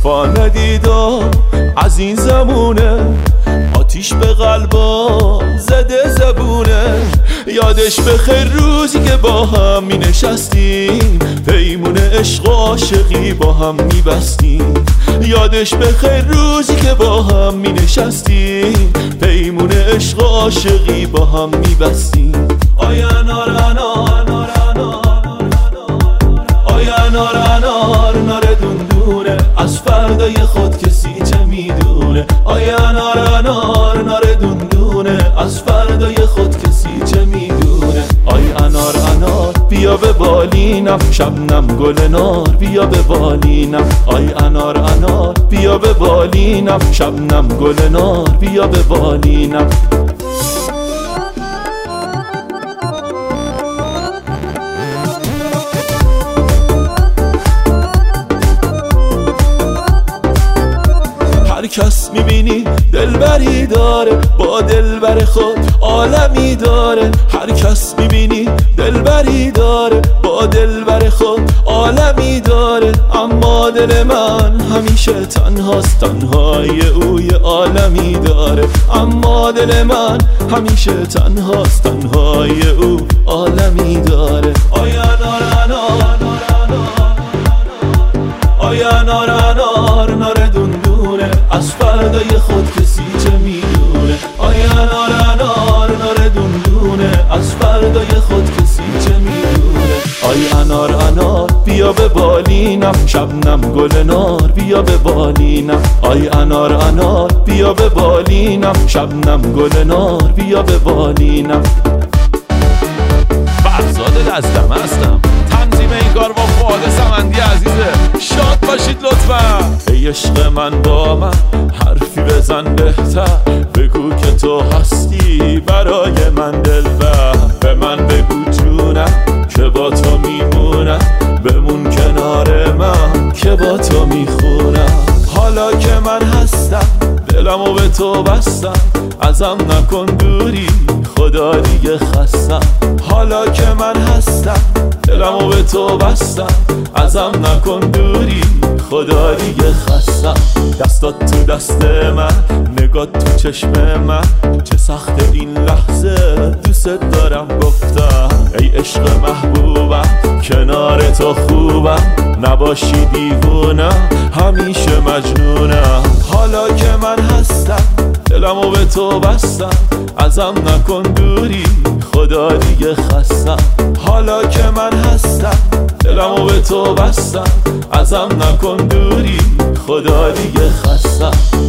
وفا ندیدا از این زمونه، آتیش به قلبا زده زبونه. یادش بخیر روزی که با هم می نشستیم، پیمون عشق و عاشقی با هم می بستیم. یادش بخیر روزی که با هم می نشستیم، پیمون عشق و عاشقی با هم می بستیم. آی انار انار انار آی انار انار نار دندونه، از فردای خود کسی چه میدونه. آی انار انار نار دندونه، از فردای خود کسی چه میدونه. آی انار انار بیا به بالینم، شبنم گل نار بیا به بالینم. آی انار انار بیا به بالینم، شبنم گل نار بیا به بالینم. هر کس میبینی دلبری داره، با دلبر خود عالمی داره. هر کس میبینی دلبری داره، با دلبر خود عالمی داره. اما دل من همیشه تنهاست، تنهای او یه عالمی داره. اما دل من همیشه تنهاست، تنهای او عالمی داره. آی انار انار آی انار انار نار دندونه، از فردای خود کسی چه میدونه. آی انار انار نار دندونه، از فردای خود کسی چه میدونه. آی انار انار بیا به بالینم، شبنم گل نار بیا به بالینم. آی انار انار بیا به بالینم، شبنم گل نار بیا به بالینم. فرزاد لزدمه هستم، تنظیم این کار با فؤاد سمندی عزیزه. شاد باشید لطفا. ای عشق من با من حرفی بزن بهتر، بگو که تو هستی برای من دلبر. به من بگو جونم که با تو میمونم، بمون کنار من که با تو میخونم. حالا که من هستم دلمو به تو بستم، ازم نکن دوری خدا دیگه خستم. حالا که من هستم دلمو به تو بستم، ازم نکن دوری خدا دیگه خستم. دستات تو دست من، نگات تو چشم من، چه سخت این لحظه دوست دارم گفتم. ای عشق محبوبم کنار تو خوبم، نباشی دیوونم همیشه مجنونم. حالا که من هستم دلمو به تو بستم، ازم نکن دوری خدا دیگه خستم. حالا که من هستم دلمو به تو بستم، ازم نکن دوری خدا دیگه خستم.